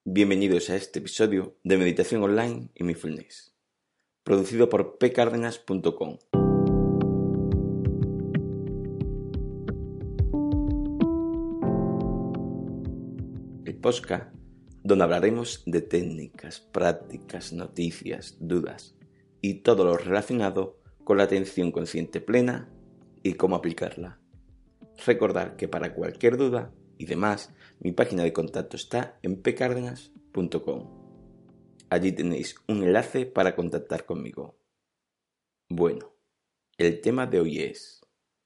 Bienvenidos a este episodio de Meditación Online y Mindfulness, producido por pcardenas.com. El podcast donde hablaremos de técnicas, prácticas, noticias, dudas y todo lo relacionado con la atención consciente plena y cómo aplicarla. Recordad que para cualquier duda y demás, mi página de contacto está en pcardenas.com. Allí tenéis un enlace para contactar conmigo. Bueno, el tema de hoy es: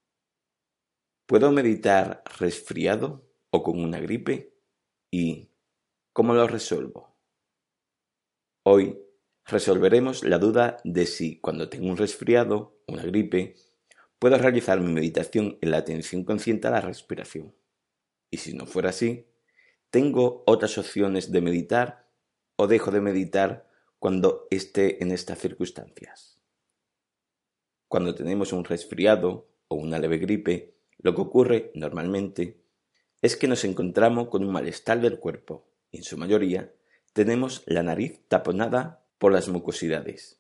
¿puedo meditar resfriado o con una gripe? ¿Y cómo lo resuelvo? Hoy resolveremos la duda de si, cuando tengo un resfriado, una gripe, puedo realizar mi meditación en la atención consciente a la respiración. Y si no fuera así, ¿tengo otras opciones de meditar o dejo de meditar cuando esté en estas circunstancias? Cuando tenemos un resfriado o una leve gripe, lo que ocurre normalmente es que nos encontramos con un malestar del cuerpo y en su mayoría tenemos la nariz taponada por las mucosidades.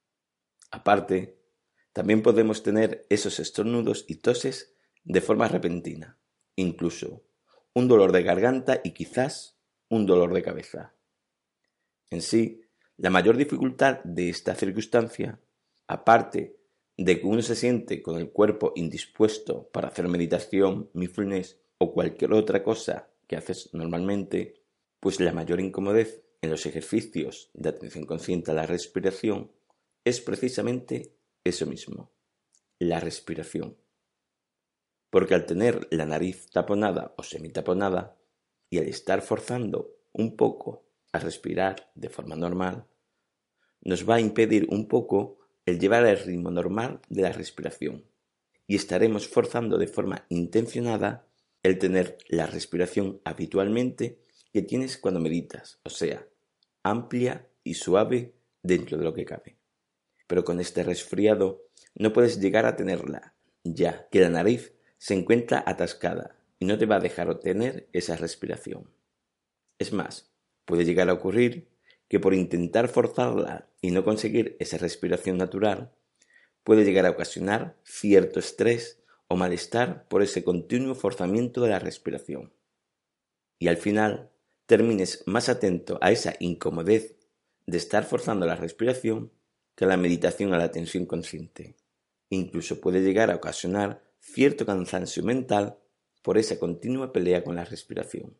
Aparte, también podemos tener esos estornudos y toses de forma repentina, incluso un dolor de garganta y quizás un dolor de cabeza. En sí, la mayor dificultad de esta circunstancia, aparte de que uno se siente con el cuerpo indispuesto para hacer meditación, mindfulness o cualquier otra cosa que haces normalmente, pues la mayor incomodez en los ejercicios de atención consciente a la respiración es precisamente eso mismo, la respiración. Porque al tener la nariz taponada o semitaponada y al estar forzando un poco a respirar de forma normal, nos va a impedir un poco el llevar el ritmo normal de la respiración y estaremos forzando de forma intencionada el tener la respiración habitualmente que tienes cuando meditas, o sea, amplia y suave dentro de lo que cabe. Pero con este resfriado no puedes llegar a tenerla, ya que la nariz se encuentra atascada y no te va a dejar obtener esa respiración. Es más, puede llegar a ocurrir que por intentar forzarla y no conseguir esa respiración natural, puede llegar a ocasionar cierto estrés o malestar por ese continuo forzamiento de la respiración. Y al final termines más atento a esa incomodez de estar forzando la respiración que a la meditación a la atención consciente. Incluso puede llegar a ocasionar cierto cansancio mental por esa continua pelea con la respiración.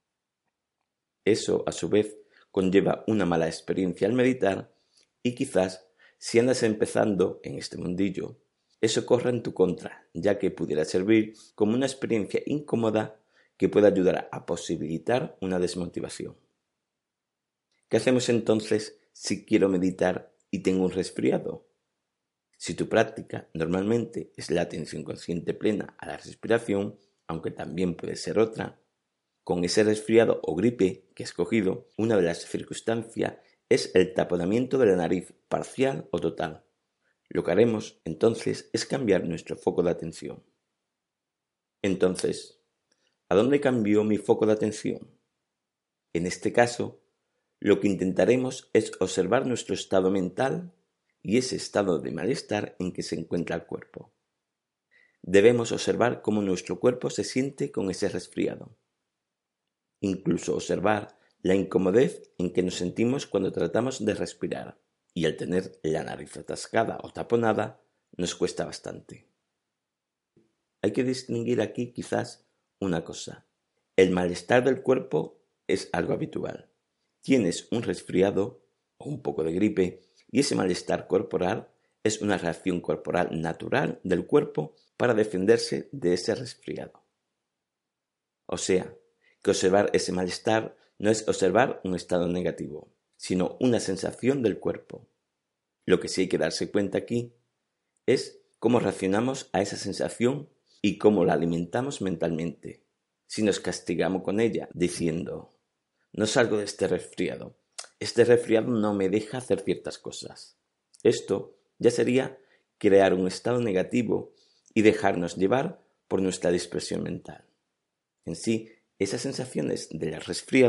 Eso, a su vez, conlleva una mala experiencia al meditar y quizás, si andas empezando en este mundillo, eso corra en tu contra, ya que pudiera servir como una experiencia incómoda que pueda ayudar a posibilitar una desmotivación. ¿Qué hacemos entonces si quiero meditar y tengo un resfriado? Si tu práctica normalmente es la atención consciente plena a la respiración, aunque también puede ser otra, con ese resfriado o gripe que he escogido, una de las circunstancias es el taponamiento de la nariz parcial o total. Lo que haremos entonces es cambiar nuestro foco de atención. Entonces, ¿a dónde cambió mi foco de atención? En este caso, lo que intentaremos es observar nuestro estado mental y ese estado de malestar en que se encuentra el cuerpo. Debemos observar cómo nuestro cuerpo se siente con ese resfriado. Incluso observar la incomodez en que nos sentimos cuando tratamos de respirar, y al tener la nariz atascada o taponada, nos cuesta bastante. Hay que distinguir aquí quizás una cosa. El malestar del cuerpo es algo habitual. Tienes un resfriado o un poco de gripe y ese malestar corporal es una reacción corporal natural del cuerpo para defenderse de ese resfriado. O sea, que observar ese malestar no es observar un estado negativo, sino una sensación del cuerpo. Lo que sí hay que darse cuenta aquí es cómo reaccionamos a esa sensación y cómo la alimentamos mentalmente. Si nos castigamos con ella diciendo: no salgo de este resfriado no me deja hacer ciertas cosas. Esto ya sería crear un estado negativo y dejarnos llevar por nuestra dispersión mental. En sí, esas sensaciones del resfriado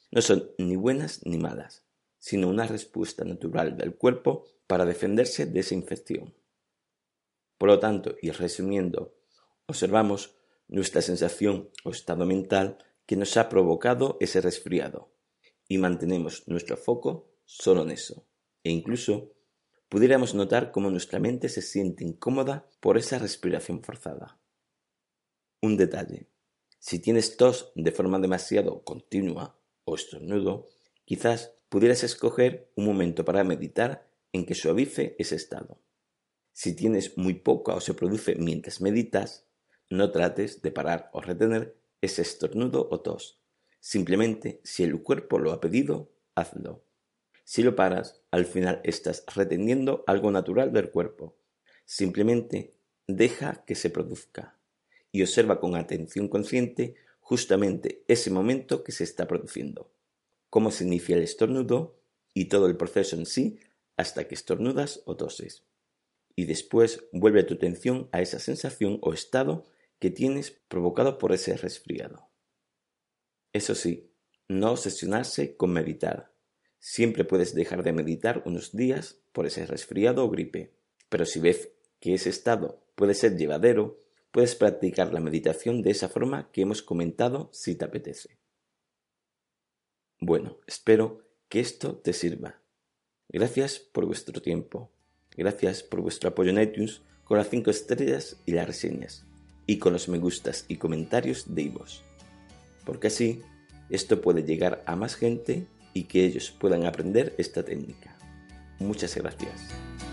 No son ni buenas ni malas, sino una respuesta natural del cuerpo para defenderse de esa infección. Por lo tanto, y resumiendo, observamos nuestra sensación o estado mental que nos ha provocado ese resfriado y mantenemos nuestro foco solo en eso. E incluso pudiéramos notar cómo nuestra mente se siente incómoda por esa respiración forzada. Un detalle: si tienes tos de forma demasiado continua o estornudo, quizás pudieras escoger un momento para meditar en que suavice ese estado. Si tienes muy poca o se produce mientras meditas, no trates de parar o retener ese estornudo o tos. Simplemente, si el cuerpo lo ha pedido, hazlo. Si lo paras, al final estás reteniendo algo natural del cuerpo. Simplemente deja que se produzca y observa con atención consciente justamente ese momento que se está produciendo, cómo se inicia el estornudo y todo el proceso en sí hasta que estornudas o toses. Y después vuelve tu atención a esa sensación o estado que tienes provocado por ese resfriado. Eso sí, no obsesionarse con meditar. Siempre puedes dejar de meditar unos días por ese resfriado o gripe, pero si ves que ese estado puede ser llevadero, puedes practicar la meditación de esa forma que hemos comentado si te apetece. Bueno, espero que esto te sirva. Gracias por vuestro tiempo. Gracias por vuestro apoyo en iTunes con las 5 estrellas y las reseñas, y con los me gustas y comentarios de iVoox, porque así esto puede llegar a más gente y que ellos puedan aprender esta técnica. Muchas gracias.